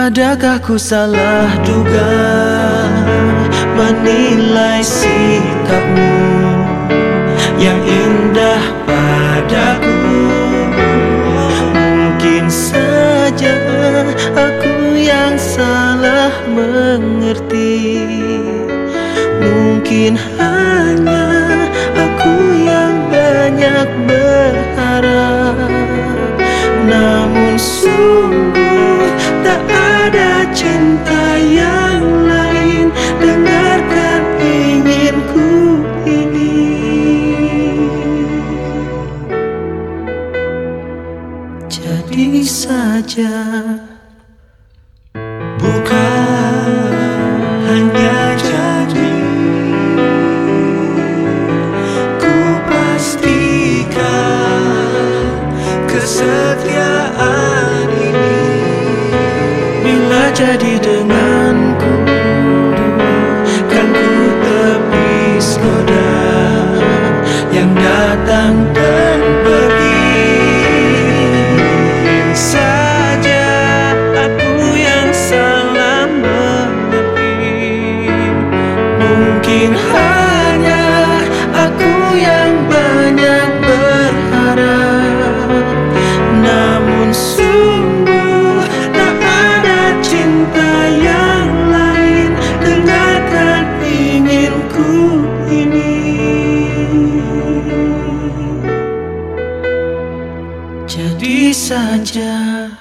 Adakah ku salah duga menilai sikapmu yang indah padaku? Mungkin saja aku yang salah mengerti. Mungkin hanya aku yang banyak berharap. Namun sungguh tak ada cinta yang lain. Dengarkan inginku ini. Jadi saja, bukan hanya janji. Ku pastikan kesetiaan ini. Bila jadi denganku, kan ku tepis noda yang datang dan pergi. Saja aku yang salah mengerti. Mungkin hanya aku yang banyak berharap. Namun sungguh tak ada cinta yang lain. Dengarkan inginku ini. Jadi saja,